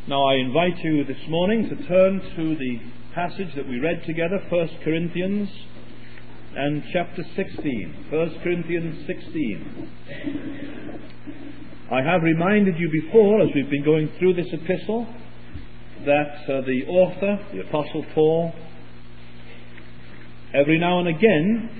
Now I invite you this morning to turn to the passage that we read together, 1 Corinthians and chapter 16. 1 Corinthians 16. I have reminded you before, as we've been going through this epistle, that the author, the Apostle Paul, every now and again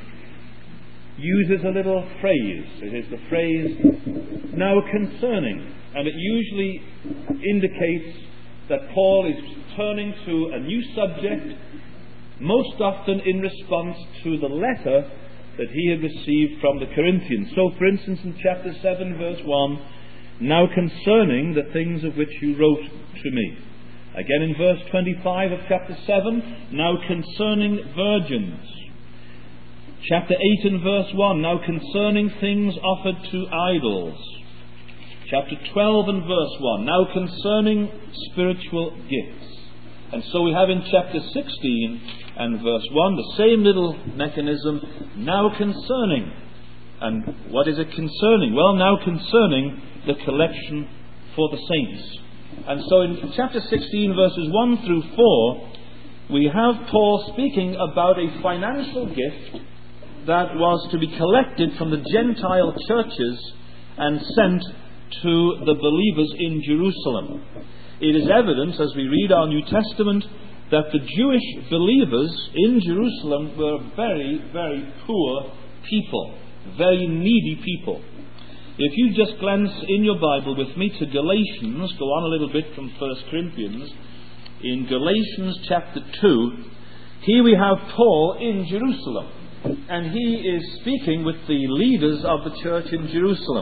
uses a little phrase. It is the phrase, "now concerning," and it usually indicates that Paul is turning to a new subject, most often in response to the letter that he had received from the Corinthians. So, for instance, in chapter 7, verse 1, "now concerning the things of which you wrote to me." Again in verse 25 of chapter 7, "now concerning virgins." Chapter 8 and verse 1, "now concerning things offered to idols." Chapter 12 and verse 1, "now concerning spiritual gifts." And so we have in chapter 16 and verse 1 the same little mechanism, "now concerning." And what is it concerning? Well, now concerning the collection for the saints. And so in chapter 16 verses 1 through 4, we have Paul speaking about a financial gift that was to be collected from the Gentile churches and sent to the believers in Jerusalem. It is evident, as we read our New Testament, that the Jewish believers in Jerusalem were very, very poor people, very needy people. If you just glance in your Bible with me to Galatians, go on a little bit from 1 Corinthians, in Galatians chapter 2, here we have Paul in Jerusalem, and he is speaking with the leaders of the church in Jerusalem.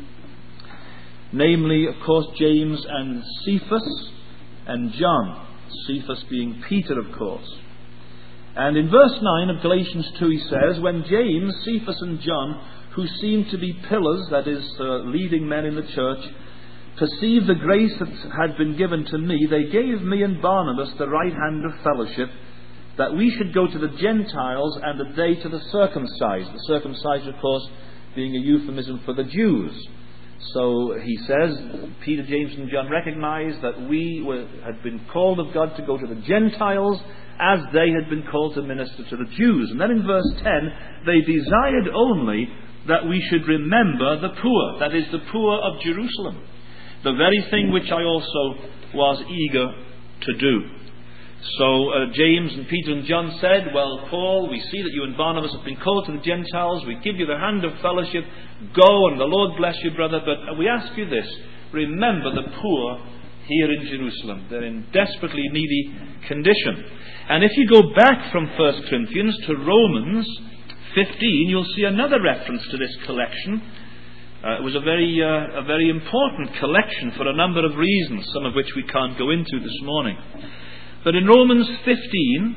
Namely, of course, James and Cephas and John. Cephas being Peter, of course. And in verse 9 of Galatians 2 he says, "when James, Cephas and John, who seemed to be pillars," that is, leading men in the church, "perceived the grace that had been given to me, they gave me and Barnabas the right hand of fellowship, that we should go to the Gentiles and that they to the circumcised." The circumcised, of course, being a euphemism for the Jews. So he says, Peter, James and John recognized that had been called of God to go to the Gentiles as they had been called to minister to the Jews. And then in verse 10, "they desired only that we should remember the poor," that is, the poor of Jerusalem, "the very thing which I also was eager to do." So James and Peter and John said, "well, Paul, we see that you and Barnabas have been called to the Gentiles. We give you the hand of fellowship. Go, and the Lord bless you, brother. But we ask you this, remember the poor here in Jerusalem. They're in desperately needy condition." And if you go back from 1 Corinthians to Romans 15, you'll see another reference to this collection. It was a very important collection for a number of reasons, some of which we can't go into this morning. But in Romans 15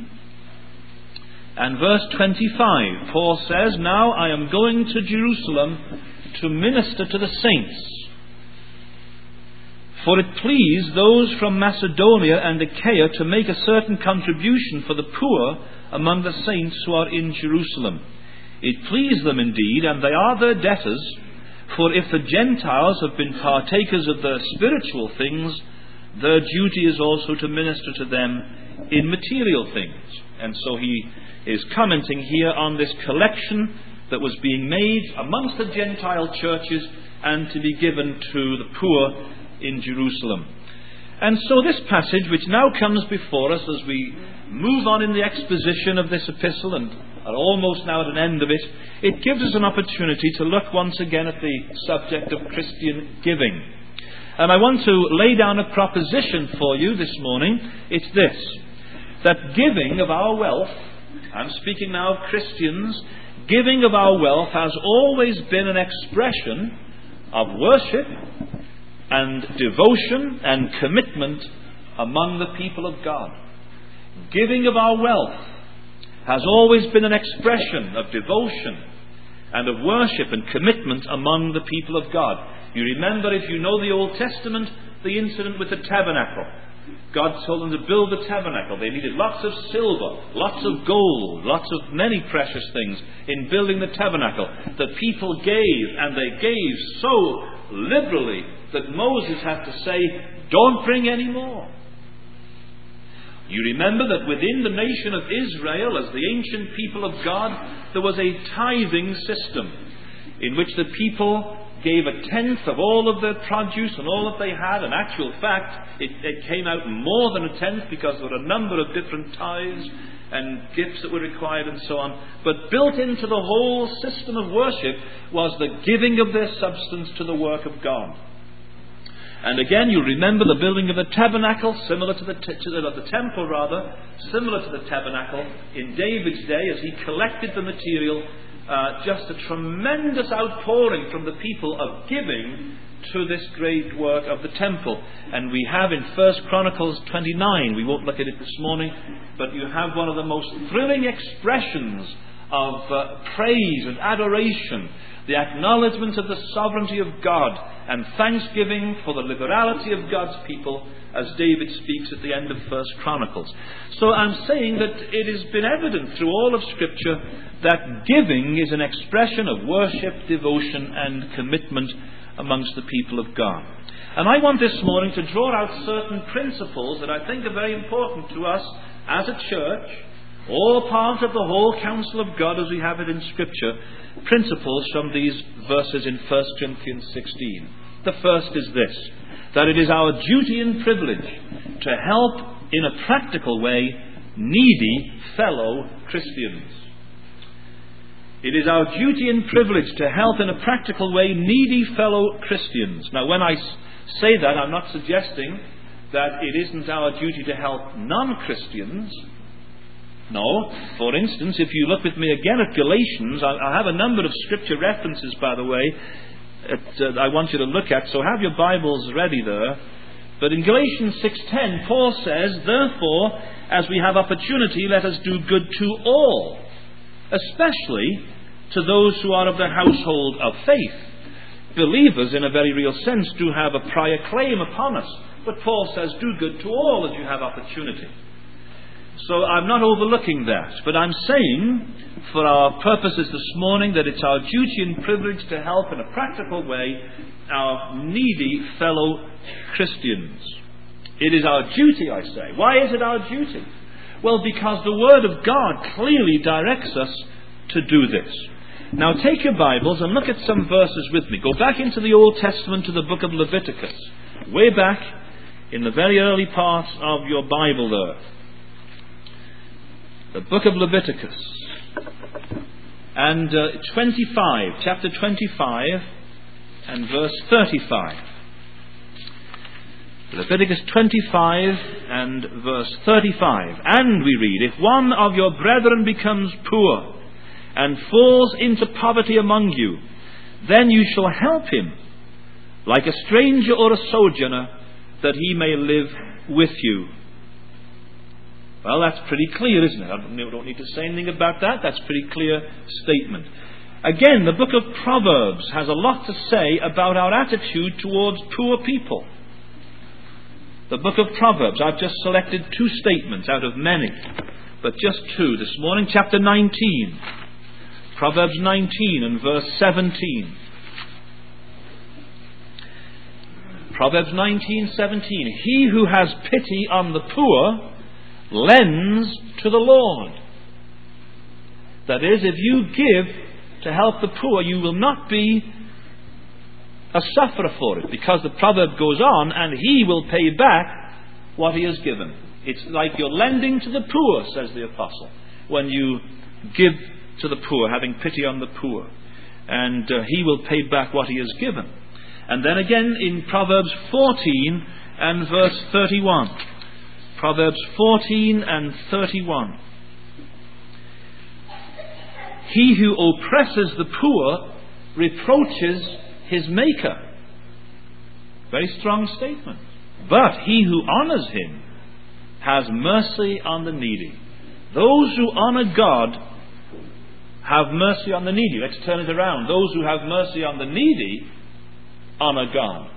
and verse 25, Paul says, "now I am going to Jerusalem to minister to the saints. For it pleased those from Macedonia and Achaia to make a certain contribution for the poor among the saints who are in Jerusalem. It pleased them indeed, and they are their debtors, for if the Gentiles have been partakers of the spiritual things, their duty is also to minister to them in material things." And so he is commenting here on this collection that was being made amongst the Gentile churches and to be given to the poor in Jerusalem. And so this passage, which now comes before us as we move on in the exposition of this epistle and are almost now at an end of it, it gives us an opportunity to look once again at the subject of Christian giving. And I want to lay down a proposition for you this morning. It's this, that giving of our wealth, I'm speaking now of Christians, giving of our wealth has always been an expression of worship and devotion and commitment among the people of God. Giving of our wealth has always been an expression of devotion and of worship and commitment among the people of God. You remember, if you know the Old Testament, the incident with the tabernacle. God told them to build the tabernacle. They needed lots of silver, lots of gold, lots of many precious things in building the tabernacle. The people gave, and they gave so liberally that Moses had to say, don't bring any more. You remember that within the nation of Israel, as the ancient people of God, there was a tithing system in which the people gave a tenth of all of their produce and all that they had. In actual fact, it came out more than a tenth, because there were a number of different tithes and gifts that were required and so on. But built into the whole system of worship was the giving of their substance to the work of God. And again, you remember the building of the tabernacle, similar to the temple rather, similar to the tabernacle in David's day, as he collected the material. Just a tremendous outpouring from the people of giving to this great work of the temple. And we have in 1 Chronicles 29, we won't look at it this morning, but you have one of the most thrilling expressions of praise and adoration, the acknowledgement of the sovereignty of God and thanksgiving for the liberality of God's people, as David speaks at the end of 1 Chronicles. So I'm saying that it has been evident through all of Scripture that giving is an expression of worship, devotion and commitment amongst the people of God. And I want this morning to draw out certain principles that I think are very important to us as a church, all part of the whole counsel of God as we have it in Scripture, principles from these verses in 1 Corinthians 16. The first is this, that it is our duty and privilege to help in a practical way needy fellow Christians. It is our duty and privilege to help in a practical way needy fellow Christians. Now, when I say that, I'm not suggesting that it isn't our duty to help non-Christians. No. For instance, if you look with me again at Galatians, I have a number of scripture references, by the way, I want you to look at, so have your Bibles ready there. But in Galatians 6:10, Paul says, therefore, as we have opportunity, let us do good to all, especially to those who are of the household of faith. Believers, in a very real sense, do have a prior claim upon us. But Paul says, do good to all as you have opportunity. So I'm not overlooking that, but I'm saying, for our purposes this morning, that it's our duty and privilege to help in a practical way our needy fellow Christians. It is our duty, I say. Why is it our duty? Well, because the Word of God clearly directs us to do this. Now take your Bibles and look at some verses with me. Go back into the Old Testament to the book of Leviticus. Way back in the very early parts of your Bible there. The book of Leviticus. And chapter 25 and verse 35. Leviticus 25 and verse 35. And we read, if one of your brethren becomes poor and falls into poverty among you, then you shall help him, like a stranger or a sojourner, that he may live with you. Well, that's pretty clear, isn't it? I don't need to say anything about that. That's a pretty clear statement. Again, the book of Proverbs has a lot to say about our attitude towards poor people. The book of Proverbs, I've just selected two statements out of many, but just two this morning. Chapter 19, Proverbs 19 and verse 17. Proverbs 19:17. He who has pity on the poor lends to the Lord. That is, if you give to help the poor, you will not be a sufferer for it, because the proverb goes on, and he will pay back what he has given. It's like you're lending to the poor, says the apostle, when you give to the poor, having pity on the poor, and he will pay back what he has given. And then again in Proverbs 14 and verse 31. Proverbs 14 and 31. He who oppresses the poor reproaches his maker. Very strong statement. But he who honors him has mercy on the needy. Those who honor God have mercy on the needy. Let's turn it around. Those who have mercy on the needy honor God.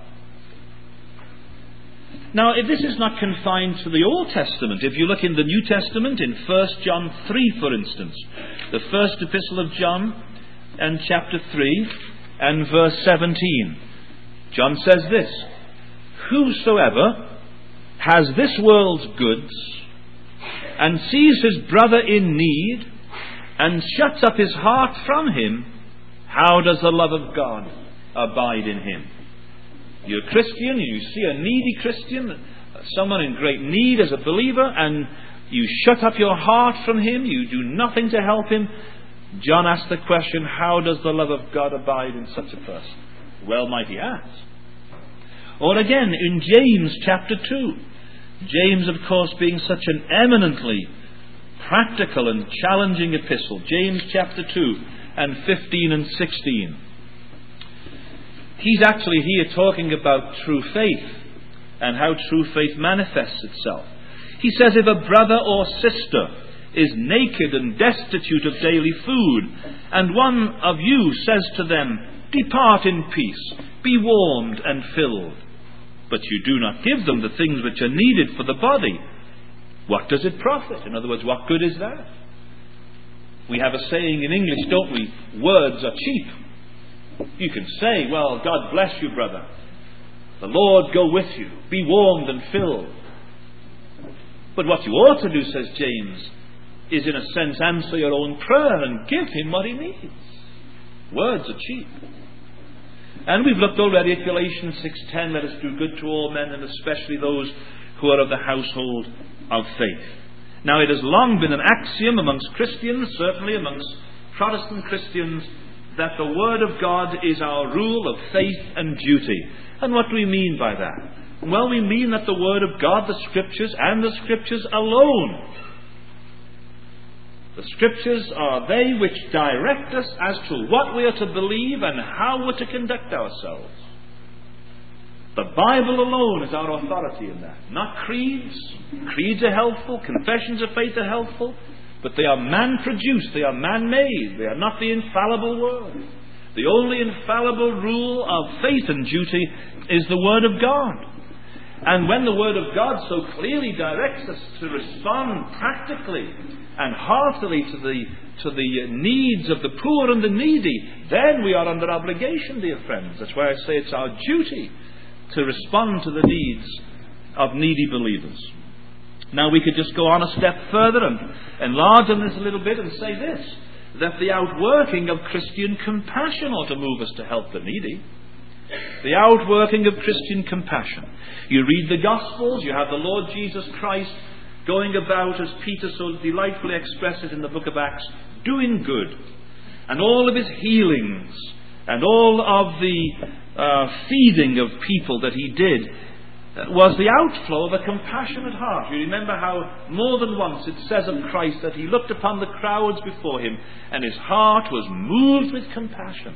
Now, this is not confined to the Old Testament. If you look in the New Testament, in 1 John 3, for instance, the first epistle of John, and chapter 3, and verse 17. John says this: "Whosoever has this world's goods and sees his brother in need and shuts up his heart from him, how does the love of God abide in him?" You're a Christian, you see a needy Christian, someone in great need as a believer, and you shut up your heart from him, you do nothing to help him. John asks the question, how does the love of God abide in such a person? Well might he ask. Or again, in James chapter 2. James, of course, being such an eminently practical and challenging epistle. James chapter 2 and 15 and 16. He's actually here talking about true faith and how true faith manifests itself. He says, "If a brother or sister is naked and destitute of daily food, and one of you says to them, 'Depart in peace, be warmed and filled,' but you do not give them the things which are needed for the body, what does it profit?" In other words, what good is that? We have a saying in English, don't we? Words are cheap. You can say, "Well, God bless you, brother. The Lord go with you. Be warmed and filled." But what you ought to do, says James, is in a sense answer your own prayer and give him what he needs. Words are cheap. And we've looked already at Galatians 6:10, "Let us do good to all men, and especially those who are of the household of faith." Now, it has long been an axiom amongst Christians, certainly amongst Protestant Christians, that the Word of God is our rule of faith and duty. And what do we mean by that? Well, we mean that the Word of God, the Scriptures, and the Scriptures alone, the Scriptures are they which direct us as to what we are to believe and how we're to conduct ourselves. The Bible alone is our authority in that. Not creeds. Creeds are helpful. Confessions of faith are helpful. But they are man-produced. They are man-made. They are not the infallible Word. The only infallible rule of faith and duty is the Word of God. And when the Word of God so clearly directs us to respond practically and heartily to the needs of the poor and the needy, then we are under obligation, dear friends. That's why I say it's our duty to respond to the needs of needy believers. Now, we could just go on a step further and enlarge on this a little bit and say this, that the outworking of Christian compassion ought to move us to help the needy. The outworking of Christian compassion. You read the Gospels, you have the Lord Jesus Christ going about, as Peter so delightfully expresses in the book of Acts, doing good. And all of his healings and all of the feeding of people that he did was the outflow of a compassionate heart. You remember how more than once it says of Christ that he looked upon the crowds before him and his heart was moved with compassion.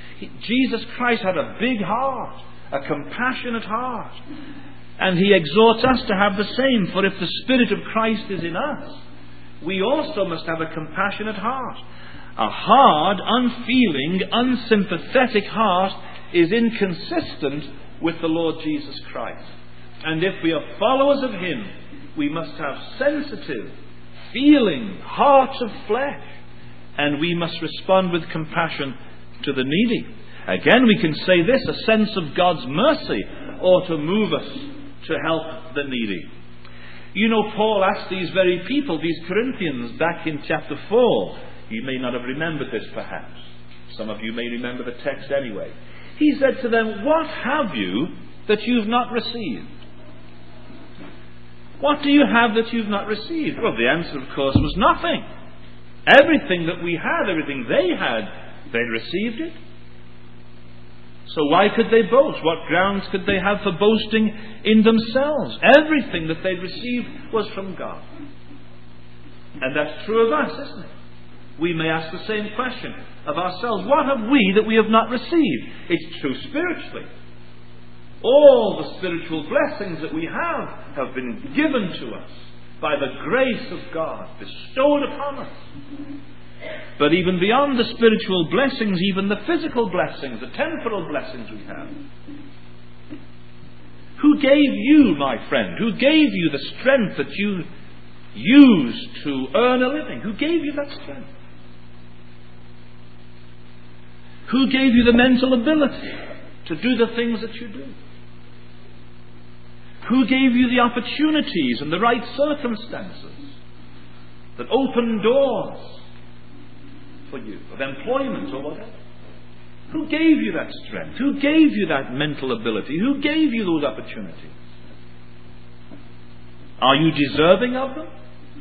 Jesus Christ had a big heart, a compassionate heart. And he exhorts us to have the same. For if the Spirit of Christ is in us, we also must have a compassionate heart. A hard, unfeeling, unsympathetic heart is inconsistent with the Lord Jesus Christ. And if we are followers of him, we must have sensitive, feeling hearts of flesh. And we must respond with compassion to the needy. Again, we can say this, a sense of God's mercy ought to move us to help the needy. You know, Paul asked these very people, these Corinthians, back in chapter 4. You may not have remembered this perhaps. Some of you may remember the text anyway. He said to them, "What have you that you've not received?" What do you have that you've not received? Well, the answer, of course, was nothing. Everything that we had, everything they had, they'd received it. So why could they boast? What grounds could they have for boasting in themselves? Everything that they'd received was from God. And that's true of us, isn't it? We may ask the same question of ourselves. What have we that we have not received? It's true spiritually. All the spiritual blessings that we have been given to us by the grace of God, bestowed upon us. But even beyond the spiritual blessings, even the physical blessings, the temporal blessings we have. Who gave you, my friend, who gave you the strength that you use to earn a living? Who gave you that strength? Who gave you the mental ability to do the things that you do? Who gave you the opportunities and the right circumstances that open doors for you of employment or whatever? Who gave you that strength? Who gave you that mental ability? Who gave you those opportunities? Are you deserving of them?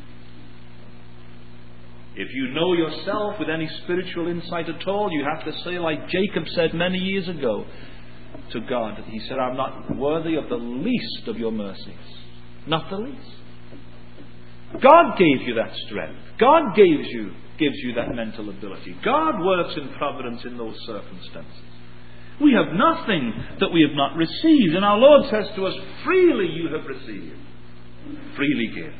If you know yourself with any spiritual insight at all, you have to say, like Jacob said many years ago to God, he said, I'm not worthy of the least of your mercies. Not the least. God gave you that strength. God gives you that mental ability. God works in providence in those circumstances. We have nothing that we have not received. And our Lord says to us, freely you have received, freely give.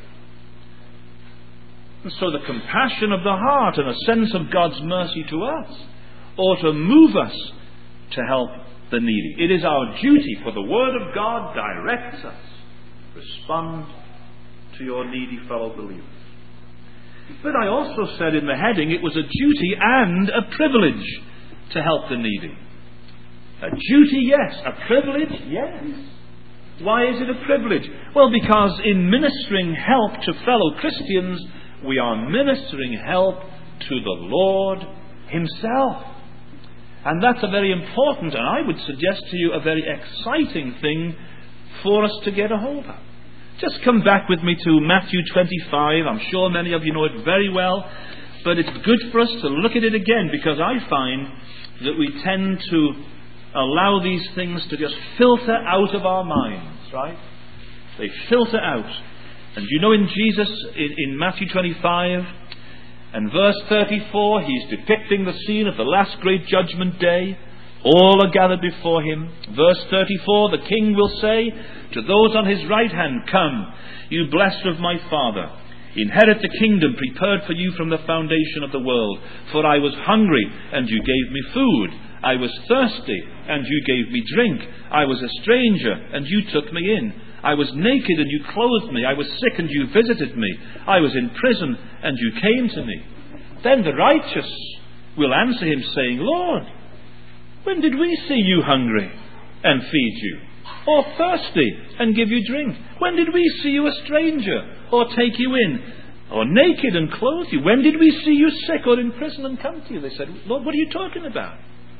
And so the compassion of the heart and a sense of God's mercy to us ought to move us to help the needy. It is our duty, for the Word of God directs us. Respond to your needy fellow believers. But I also said in the heading it was a duty and a privilege to help the needy. A duty, yes. A privilege, yes. Why is it a privilege? Well, because in ministering help to fellow Christians, we are ministering help to the Lord Himself. And that's a very important, and I would suggest to you, a very exciting thing for us to get a hold of. Just come back with me to Matthew 25. I'm sure many of you know it very well, but it's good for us to look at it again, because I find that we tend to allow these things to just filter out of our minds, right? They filter out. And you know, in Jesus, in Matthew 25 and verse 34, he's depicting the scene of the last great judgment day. All are gathered before him. Verse 34, the king will say to those on his right hand, come, you blessed of my Father, inherit the kingdom prepared for you from the foundation of the world. For I was hungry, and you gave me food. I was thirsty, and you gave me drink. I was a stranger, and you took me in. I was naked, and you clothed me. I was sick, and you visited me. I was in prison, and you came to me. Then the righteous will answer him, saying, Lord, when did we see you hungry and feed you? Or thirsty and give you drink? When did we see you a stranger or take you in? Or naked and clothe you? When did we see you sick or in prison and come to you? They said, Lord, what are you talking about?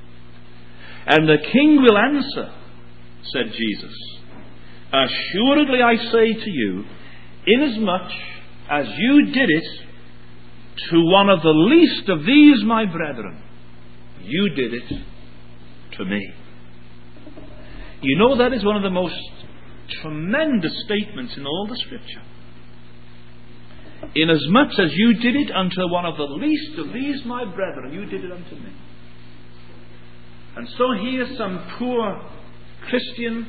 And the king will answer, said Jesus, assuredly I say to you, inasmuch as you did it to one of the least of these my brethren, you did it to me. You know, that is one of the most tremendous statements in all the Scripture. Inasmuch as you did it unto one of the least of these my brethren, you did it unto me. And so here's some poor Christian,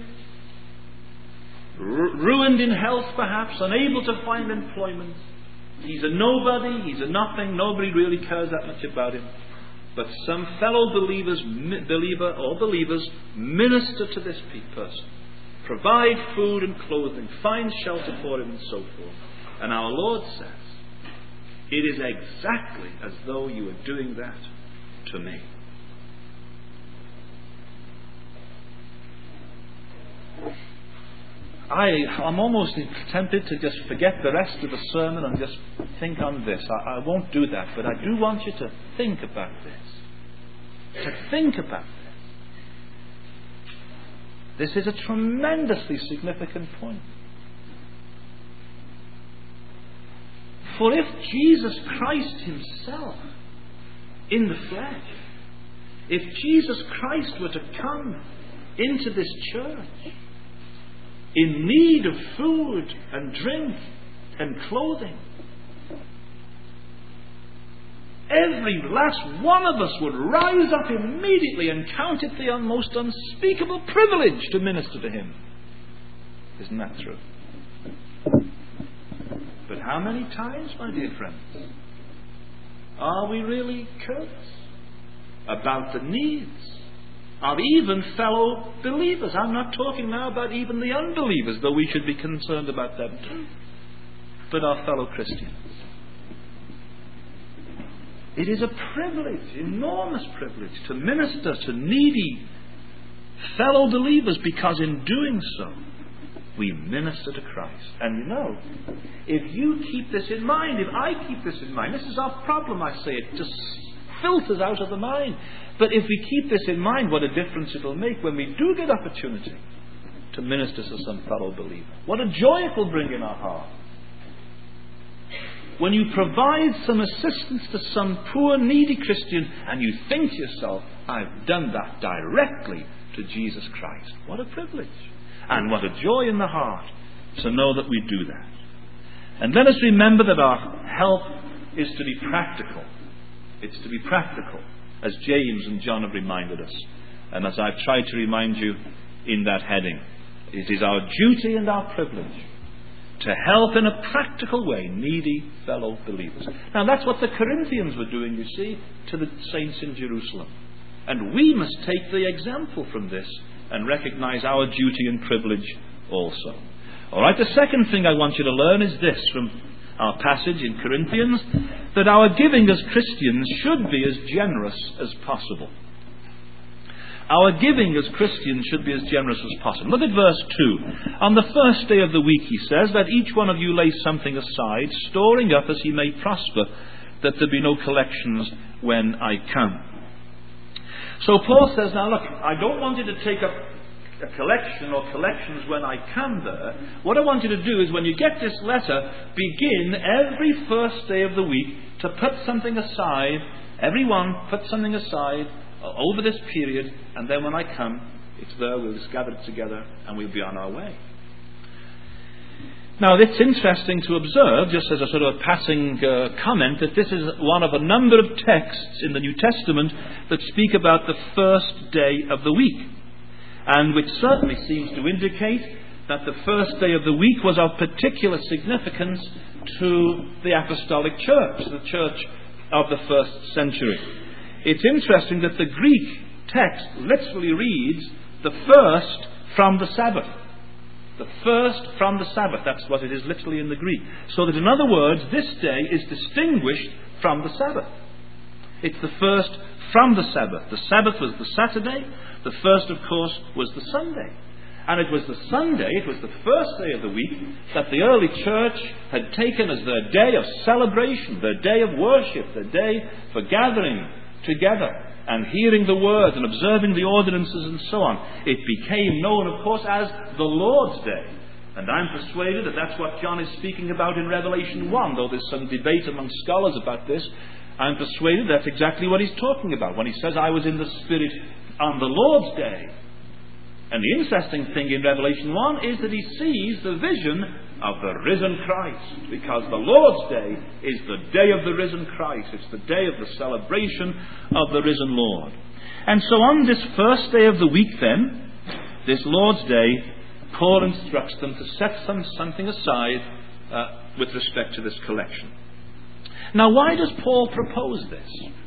ruined in health perhaps, unable to find employment. He's a nobody, he's a nothing, nobody really cares that much about him. But some fellow believers minister to this person, provide food and clothing, find shelter for him, and so forth. And our Lord says, it is exactly as though you were doing that to me. I'm almost tempted to just forget the rest of the sermon and just think on this. I won't do that, but I do want you to think about this. To think about this. This is a tremendously significant point. For if Jesus Christ Himself in the flesh, if Jesus Christ were to come into this church in need of food and drink and clothing, every last one of us would rise up immediately and count it the most unspeakable privilege to minister to Him. Isn't that true? But how many times, my dear friends, are we really careless about the needs of even fellow believers? I'm not talking now about even the unbelievers, though we should be concerned about them too, but our fellow Christians. It is a privilege, enormous privilege, to minister to needy fellow believers, because in doing so, we minister to Christ. And you know, if you keep this in mind, if I keep this in mind, this is our problem, I say, it just filters out of the mind. But if we keep this in mind, what a difference it'll make when we do get opportunity to minister to some fellow believer. What a joy it will bring in our heart. When you provide some assistance to some poor, needy Christian, and you think to yourself, I've done that directly to Jesus Christ. What a privilege. And what a joy in the heart to know that we do that. And let us remember that our help is to be practical. It's to be practical, as James and John have reminded us. And as I've tried to remind you in that heading, it is our duty and our privilege to help in a practical way needy fellow believers. Now that's what the Corinthians were doing, you see, to the saints in Jerusalem. And we must take the example from this and recognize our duty and privilege also. Alright, the second thing I want you to learn is this from our passage in Corinthians, that our giving as Christians should be as generous as possible. Our giving as Christians should be as generous as possible. Look at verse 2. On the first day of the week, he says, that each one of you lay something aside, storing up as he may prosper, that there be no collections when I come. So Paul says, now look, I don't want you to take up a collection or collections when I come there. What I want you to do is when you get this letter, begin every first day of the week to put something aside. Everyone put something aside over this period, and then when I come, it's there, we'll just gather it together and we'll be on our way. Now it's interesting to observe, just as a sort of a passing comment, that this is one of a number of texts in the New Testament that speak about the first day of the week, and which certainly seems to indicate that the first day of the week was of particular significance to the Apostolic Church, the church of the first century. It's interesting that the Greek text literally reads, the first from the Sabbath. The first from the Sabbath. That's what it is literally in the Greek. So that in other words, this day is distinguished from the Sabbath. It's the first from the Sabbath. The Sabbath was the Saturday. The first, of course, was the Sunday. And it was the Sunday, it was the first day of the week, that the early church had taken as their day of celebration, their day of worship, their day for gathering together and hearing the word and observing the ordinances and so on. It became known, of course, as the Lord's Day. And I'm persuaded that that's what John is speaking about in Revelation 1, though there's some debate among scholars about this. I'm persuaded that's exactly what he's talking about when he says, I was in the Spirit on the Lord's Day. And the interesting thing in Revelation 1 is that he sees the vision of the risen Christ, because the Lord's Day is the day of the risen Christ. It's the day of the celebration of the risen Lord. And so on this first day of the week then, this Lord's Day, Paul instructs them to set something aside with respect to this collection. Now why does Paul propose this?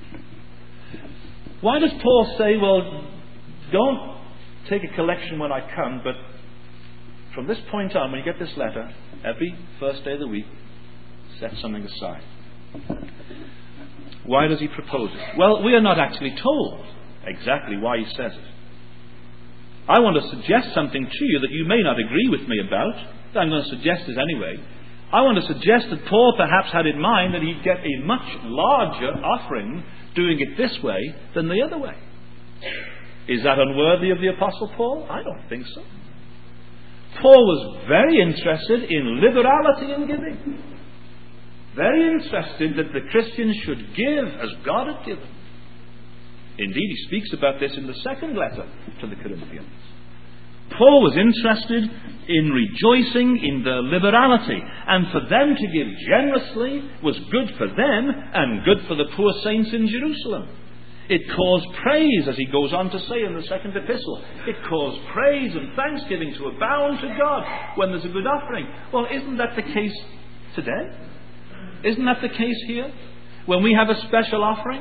Why does Paul say, well, don't take a collection when I come, but from this point on, when you get this letter, every first day of the week, set something aside. Why does he propose it? Well, we are not actually told exactly why he says it. I want to suggest something to you that you may not agree with me about. I'm going to suggest it anyway. I want to suggest that Paul perhaps had in mind that he'd get a much larger offering doing it this way than the other way. Is that unworthy of the Apostle Paul? I don't think so. Paul was very interested in liberality in giving. Very interested that the Christians should give as God had given. Indeed, he speaks about this in the second letter to the Corinthians. Paul was interested in rejoicing in their liberality, and for them to give generously was good for them and good for the poor saints in Jerusalem. It caused praise, as he goes on to say in the second epistle. It caused praise and thanksgiving to abound to God when there's a good offering. Well, isn't that the case today? Isn't that the case here? When we have a special offering?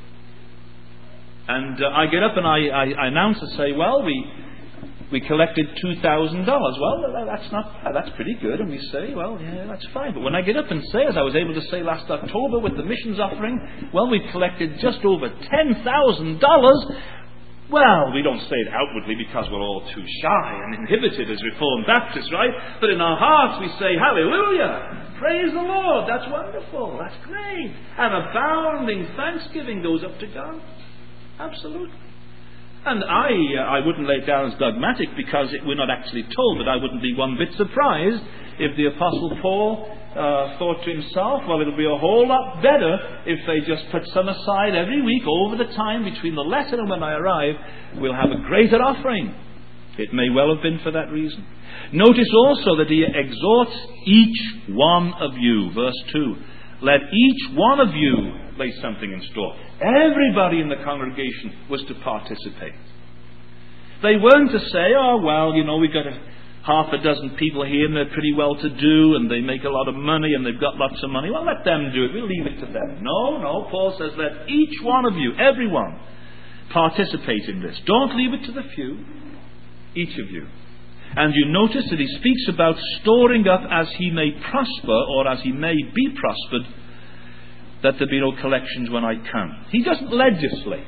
And I get up and I announce and say, well, we collected $2,000. Well, that's pretty good. And we say, well, yeah, that's fine. But when I get up and say, as I was able to say last October with the missions offering, well, we collected just over $10,000. Well, we don't say it outwardly because we're all too shy and inhibited as Reformed Baptists, right? But in our hearts we say, hallelujah, praise the Lord, that's wonderful, that's great. And abounding thanksgiving goes up to God. Absolutely. And I wouldn't lay it down as dogmatic because we're not actually told, but I wouldn't be one bit surprised if the Apostle Paul thought to himself, well, it'll be a whole lot better if they just put some aside every week over the time between the letter and when I arrive. We'll have a greater offering. It may well have been for that reason. Notice also that he exhorts each one of you. Verse 2. Let each one of you lay something in store. Everybody in the congregation was to participate. They weren't to say, oh, well, we've got half a dozen people here and they're pretty well to do and they make a lot of money and they've got lots of money. Well, let them do it. We'll leave it to them. No. Paul says, let each one of you, everyone, participate in this. Don't leave it to the few. Each of you. And you notice that he speaks about storing up as he may prosper, or as he may be prospered, that there be no collections when I come. He doesn't legislate.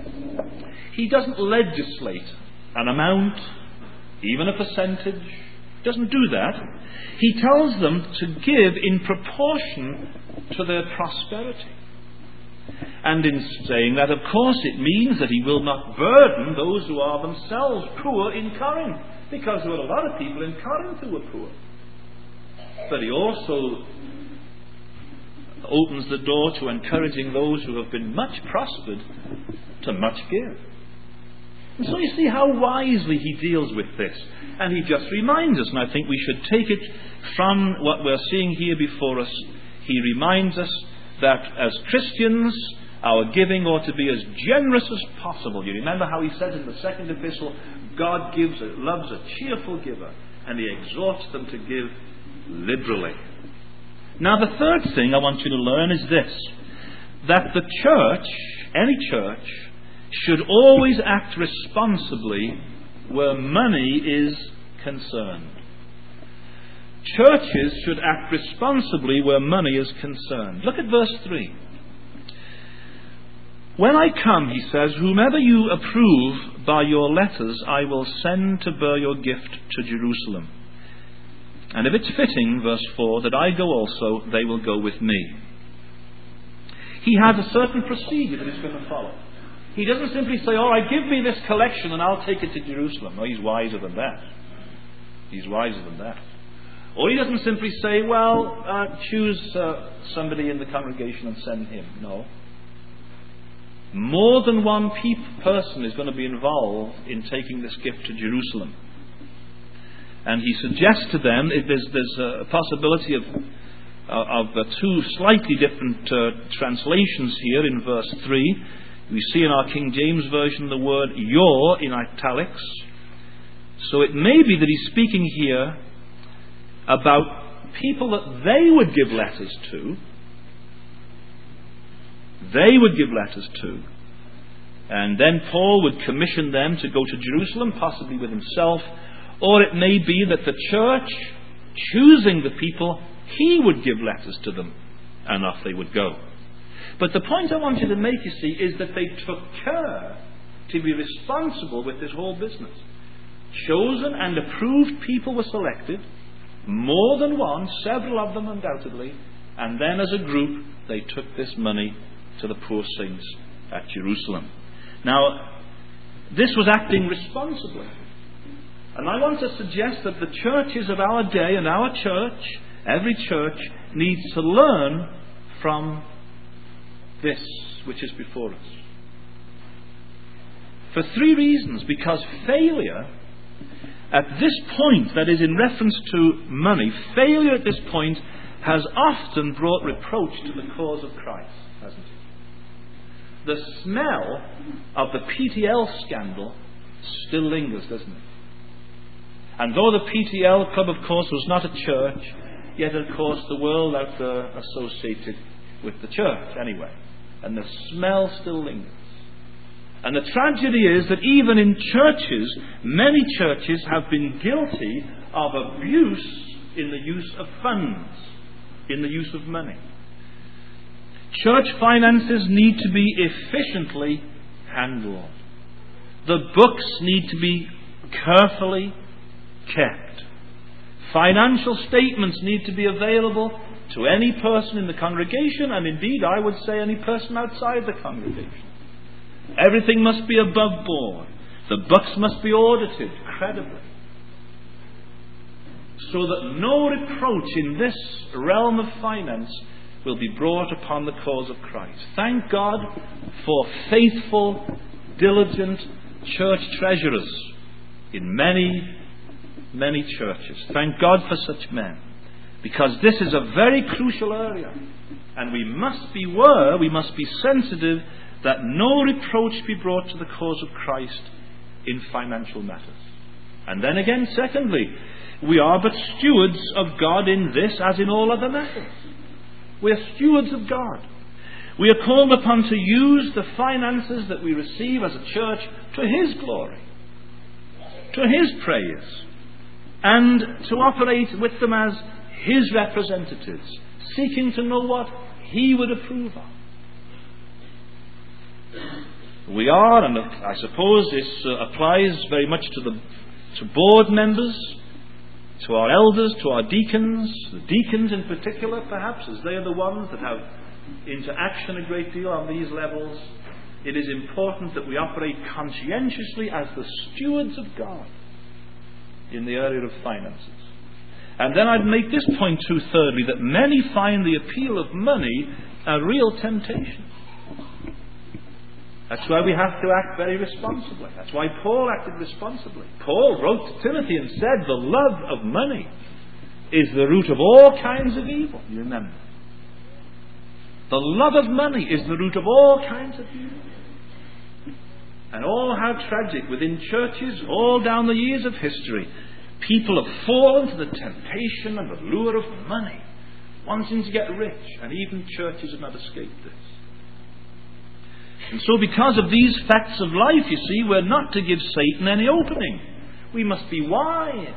He doesn't legislate an amount, even a percentage. He doesn't do that. He tells them to give in proportion to their prosperity. And in saying that, of course, it means that he will not burden those who are themselves poor in Corinth, because there were a lot of people in Corinth who were poor. But he also opens the door to encouraging those who have been much prospered to much give. And so you see how wisely he deals with this. And he just reminds us, and I think we should take it from what we're seeing here before us. He reminds us that as Christians, our giving ought to be as generous as possible. You remember how he says in the second epistle, God loves a cheerful giver, and he exhorts them to give liberally. Now the third thing I want you to learn is this, that the church, any church, should always act responsibly where money is concerned. Churches should act responsibly where money is concerned. Look at verse 3. When I come, he says, whomever you approve by your letters, I will send to bear your gift to Jerusalem. And if it's fitting, verse 4, that I go also, they will go with me. He has a certain procedure that he's going to follow. He doesn't simply say, all right, give me this collection and I'll take it to Jerusalem. No, he's wiser than that. He's wiser than that. Or he doesn't simply say, well, choose somebody in the congregation and send him. No. More than one person is going to be involved in taking this gift to Jerusalem. And he suggests to them, there's a possibility of two slightly different translations here in verse 3. We see in our King James Version the word your in italics. So it may be that he's speaking here about people that they would give letters to. They would give letters to. And then Paul would commission them to go to Jerusalem, possibly with himself. Or it may be that the church, choosing the people, he would give letters to them, and off they would go. But the point I want you to make, you see, is that they took care to be responsible with this whole business. Chosen and approved people were selected, more than one, several of them undoubtedly, and then as a group they took this money to the poor saints at Jerusalem. Now, this was acting responsibly. And I want to suggest that the churches of our day and our church, every church, needs to learn from this which is before us. For three reasons. Because failure at this point, that is in reference to money, failure at this point has often brought reproach to the cause of Christ, hasn't it? The smell of the PTL scandal still lingers, doesn't it? And though the PTL club, of course, was not a church, yet, of course, the world out there associated with the church anyway. And the smell still lingers. And the tragedy is that even in churches, many churches have been guilty of abuse in the use of funds, in the use of money. Church finances need to be efficiently handled. The books need to be carefully kept. Financial statements need to be available to any person in the congregation, and indeed, I would say, any person outside the congregation. Everything must be above board. The books must be audited credibly, so that no reproach in this realm of finance will be brought upon the cause of Christ. Thank God for faithful, diligent church treasurers in many, many churches. Thank God for such men, because this is a very crucial area, and we must beware, we must be sensitive that no reproach be brought to the cause of Christ in financial matters. And then again, secondly, we are but stewards of God in this as in all other matters. We are stewards of God. We are called upon to use the finances that we receive as a church to His glory, to His praise, and to operate with them as His representatives, seeking to know what He would approve of. We are, and I suppose this applies very much to board members, to our elders, to our deacons, the deacons in particular perhaps, as they are the ones that have interaction a great deal on these levels. It is important that we operate conscientiously as the stewards of God in the area of finances. And then I'd make this point too, thirdly, that many find the appeal of money a real temptation. That's why we have to act very responsibly. That's why Paul acted responsibly. Paul wrote to Timothy and said, the love of money is the root of all kinds of evil. You remember? The love of money is the root of all kinds of evil. And oh, how tragic, within churches, all down the years of history, people have fallen to the temptation and the lure of money, wanting to get rich, and even churches have not escaped this. And so because of these facts of life, you see, we're not to give Satan any opening. We must be wise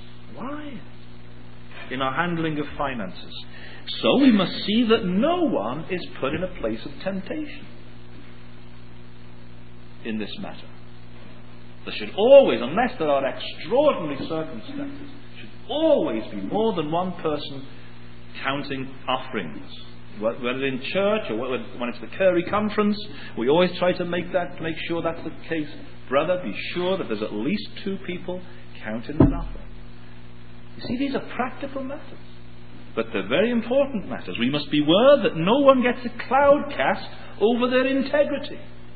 in our handling of finances. So we must see that no one is put in a place of temptation in this matter. There should always, unless there are extraordinary circumstances, should always be more than one person counting offerings. Whether in church or when it's the Curry Conference, we always try to make sure that's the case. Brother, be sure that there's at least two people counting that offering. You see, these are practical matters, but they're very important matters. We must beware that no one gets a cloud cast over their integrity.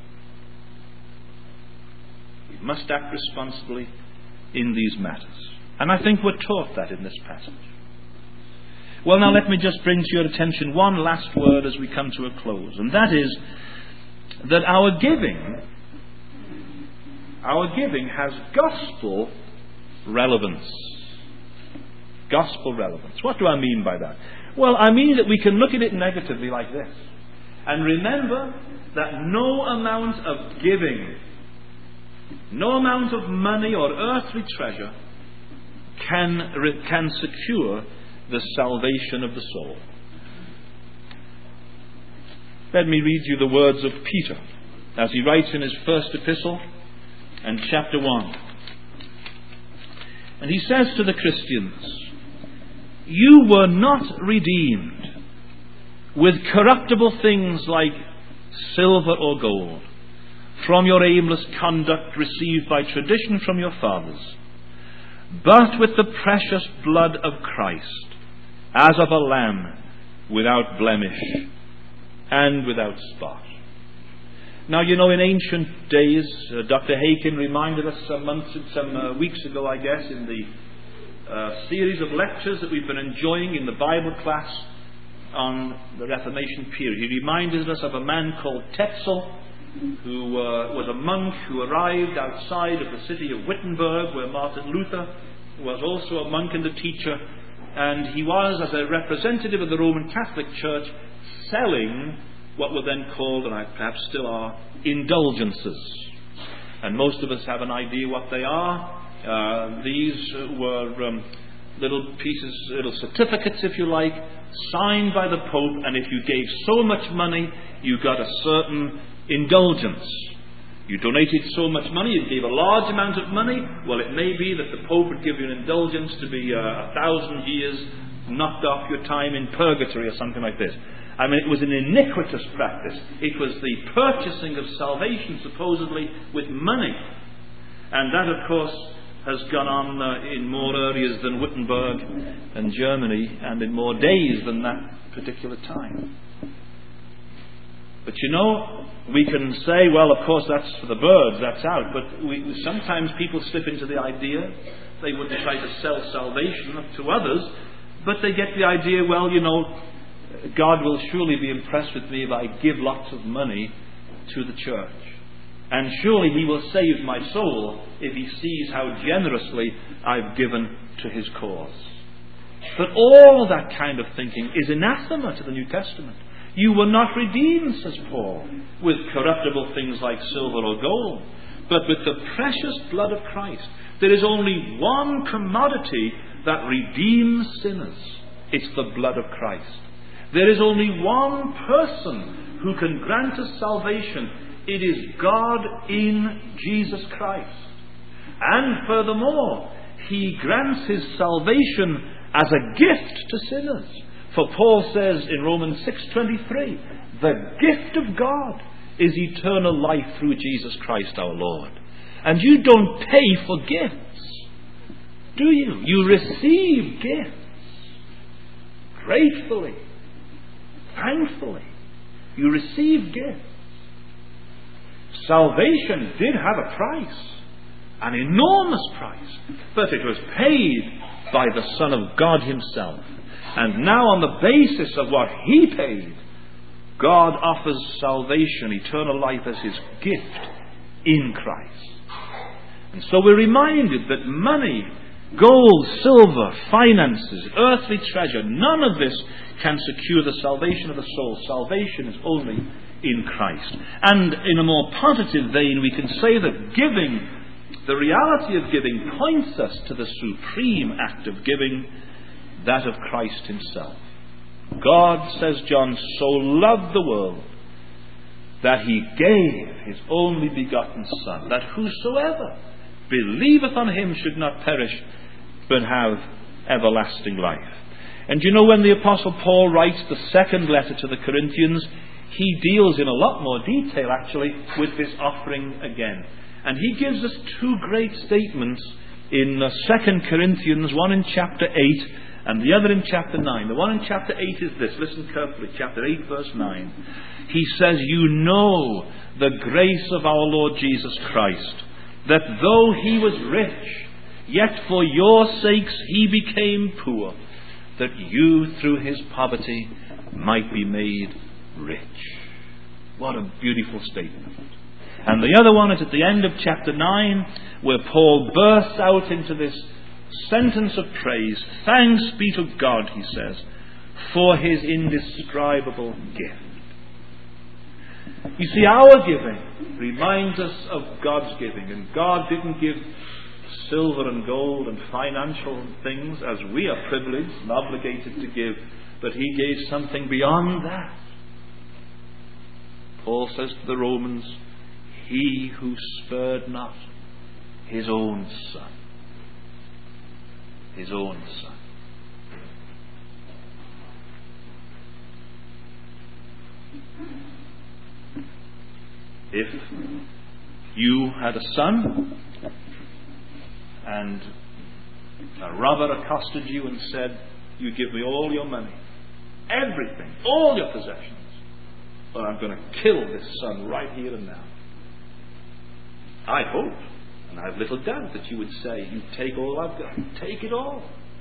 We must act responsibly in these matters. And I think we're taught that in this passage. Well, now let me just bring to your attention one last word as we come to a close, and that is that our giving has gospel relevance. Gospel relevance. What do I mean by that? Well, I mean that we can look at it negatively like this, and remember that no amount of giving, no amount of money or earthly treasure can secure the salvation of the soul. Let me read you the words of Peter as he writes in his first epistle and chapter 1. And he says to the Christians, "You were not redeemed with corruptible things like silver or gold from your aimless conduct received by tradition from your fathers, but with the precious blood of Christ, as of a lamb without blemish and without spot." Now, you know, in ancient days, Dr. Haken reminded us some weeks ago, I guess, in the series of lectures that we've been enjoying in the Bible class on the Reformation period. He reminded us of a man called Tetzel, who was a monk who arrived outside of the city of Wittenberg, where Martin Luther was also a monk and a teacher. And he was, as a representative of the Roman Catholic Church, selling what were then called, and perhaps still are, indulgences. And most of us have an idea what they are. These were little pieces, little certificates, if you like, signed by the Pope, and if you gave so much money, you got a certain indulgence. You donated so much money, you gave a large amount of money, well, it may be that the Pope would give you an indulgence to be 1,000 years knocked off your time in purgatory or something like this. I mean, it was an iniquitous practice. It was the purchasing of salvation, supposedly, with money. And that, of course, has gone on in more areas than Wittenberg and Germany, and in more days than that particular time. But you know, we can say, well, of course, that's for the birds, that's out. But sometimes people slip into the idea, they wouldn't try to sell salvation to others, but they get the idea, well, you know, God will surely be impressed with me if I give lots of money to the church. And surely He will save my soul if He sees how generously I've given to His cause. But all that kind of thinking is anathema to the New Testament. You were not redeemed, says Paul, with corruptible things like silver or gold, but with the precious blood of Christ. There is only one commodity that redeems sinners. It's the blood of Christ. There is only one person who can grant us salvation. It is God in Jesus Christ. And furthermore, He grants His salvation as a gift to sinners. For Paul says in Romans 6:23, the gift of God is eternal life through Jesus Christ our Lord. And you don't pay for gifts, do you? You receive gifts gratefully, thankfully. You receive gifts. Salvation did have a price, an enormous price, but it was paid by the Son of God Himself. And now, on the basis of what He paid, God offers salvation, eternal life, as His gift in Christ. And so we're reminded that money, gold, silver, finances, earthly treasure, none of this can secure the salvation of the soul. Salvation is only in Christ. And in a more positive vein, we can say that giving, the reality of giving, points us to the supreme act of giving, that of Christ Himself. God, says John, so loved the world that He gave His only begotten Son, that whosoever believeth on Him should not perish, but have everlasting life. And you know, when the Apostle Paul writes the second letter to the Corinthians, he deals in a lot more detail, actually, with this offering again. And he gives us two great statements in 2 Corinthians, one in chapter 8 and the other in chapter 9. The one in chapter 8 is this. Listen carefully. Chapter 8, verse 9. He says, you know the grace of our Lord Jesus Christ, that though He was rich, yet for your sakes He became poor, that you through His poverty might be made rich. What a beautiful statement. And the other one is at the end of chapter 9, where Paul bursts out into this sentence of praise. Thanks be to God, he says, for His indescribable gift. You see, our giving reminds us of God's giving. And God didn't give silver and gold and financial things as we are privileged and obligated to give, but He gave something beyond that. Paul says to the Romans, He who spared not His own Son. His own Son. If you had a son and a robber accosted you and said, you give me all your money, everything, all your possessions, or I'm going to kill this son right here and now, I hope, and I have little doubt, that you would say, you take all I've got, take it all.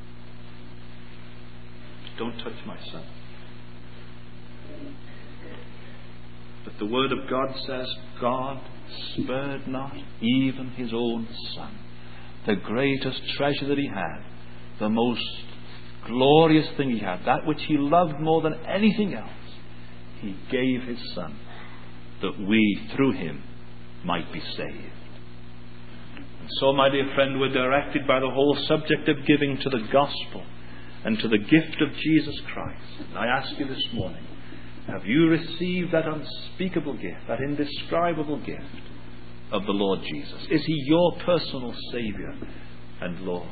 Don't touch my son. But the Word of God says, God spared not even His own Son. The greatest treasure that He had, the most glorious thing He had, that which He loved more than anything else, He gave His Son, that we, through Him, might be saved. And so, my dear friend, we're directed by the whole subject of giving to the gospel and to the gift of Jesus Christ. And I ask you this morning, have you received that unspeakable gift, that indescribable gift of the Lord Jesus? Is he your personal Saviour and Lord?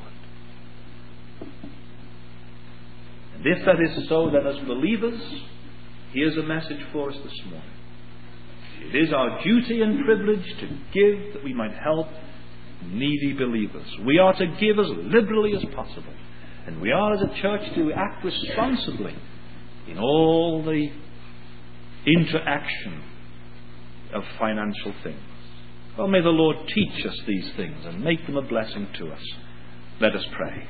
And if that is so, then as believers, here's a message for us this morning. It is our duty and privilege to give that we might help needy believers. We are to give as liberally as possible. And we are as a church to act responsibly in all the interaction of financial things. Well, may the Lord teach us these things and make them a blessing to us. Let us pray.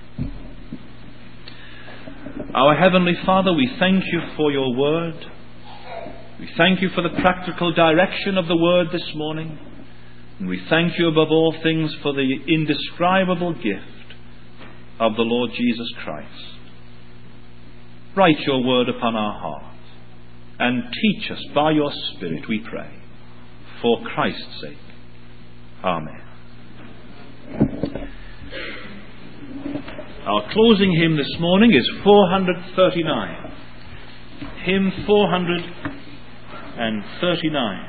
Our Heavenly Father, we thank you for your word. We thank you for the practical direction of the word this morning. And we thank you above all things for the indescribable gift of the Lord Jesus Christ. Write your word upon our hearts and teach us by your Spirit, we pray, for Christ's sake. Amen. Our closing hymn this morning is 439. Hymn 439.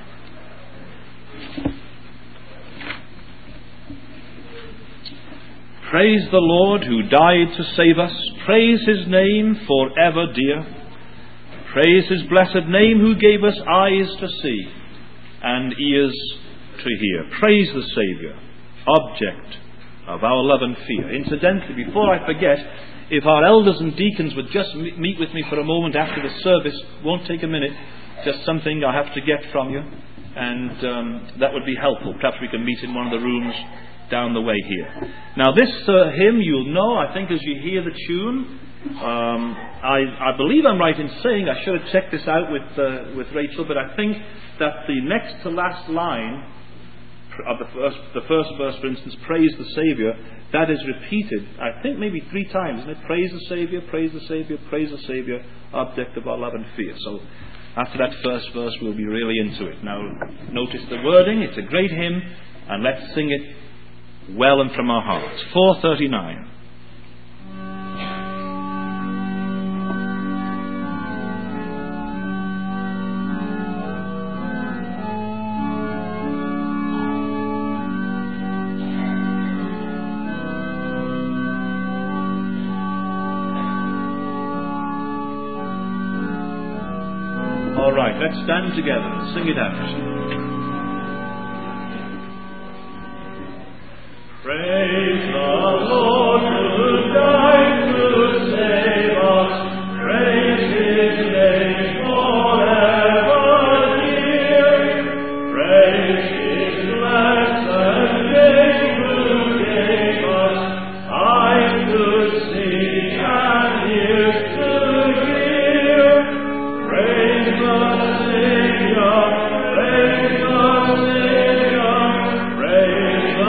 Praise the Lord who died to save us. Praise his name forever dear. Praise his blessed name who gave us eyes to see and ears to hear. Praise the Saviour, object of our love and fear. Incidentally, before I forget, if our elders and deacons would just meet with me for a moment after the service, won't take a minute, just something I have to get from you, and that would be helpful. Perhaps we can meet in one of the rooms down the way here. Now this hymn you'll know, I think, as you hear the tune. I believe I'm right in saying, I should have checked this out with Rachel, but I think that the next to last line of the first verse, for instance, praise the Saviour, that is repeated, I think maybe 3 times, isn't it? Praise the Saviour, praise the Saviour, praise the Saviour, object of our love and fear. So after that first verse we'll be really into it. Now notice the wording, it's a great hymn, and let's sing it well and from our hearts. 439. All right, let's stand together and sing it out. Praise the Lord who died to save us. Praise his name forever dear. Praise his blessed name who gave us eyes to see and ears to hear. Praise the Saviour, praise the Saviour, praise the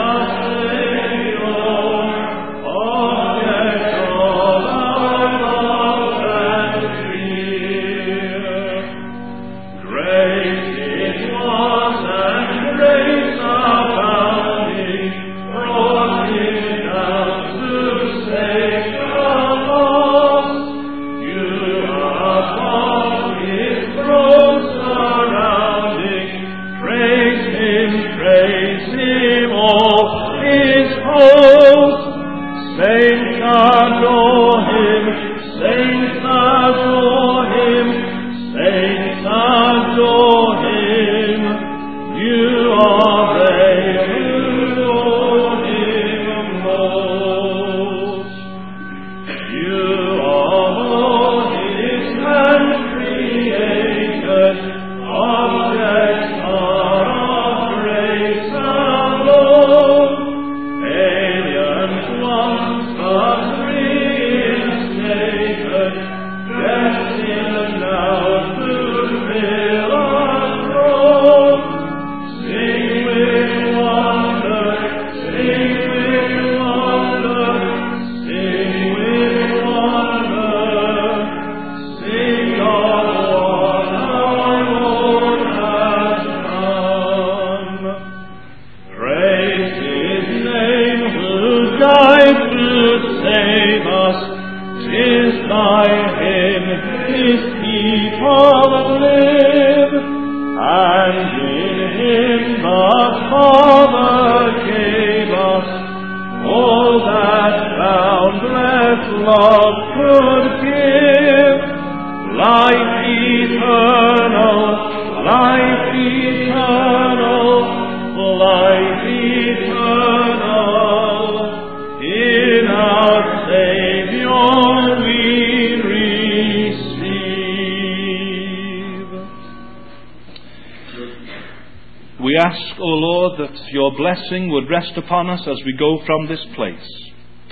and in him the Father gave us all that boundless love could give, life eternal, life eternal, life eternal, in our Savior we receive. We ask, O Lord, that your blessing would rest upon us as we go from this place,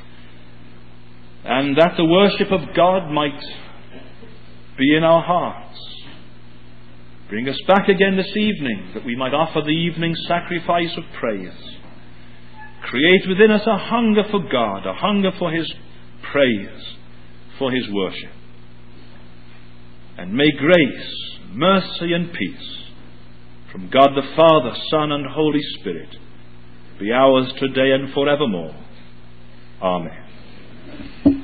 and that the worship of God might be in our hearts. Bring us back again this evening, that we might offer the evening sacrifice of praise. Create within us a hunger for God, a hunger for his praise, for his worship. And may grace, mercy and peace from God the Father, Son and Holy Spirit be ours today and forevermore. Amen.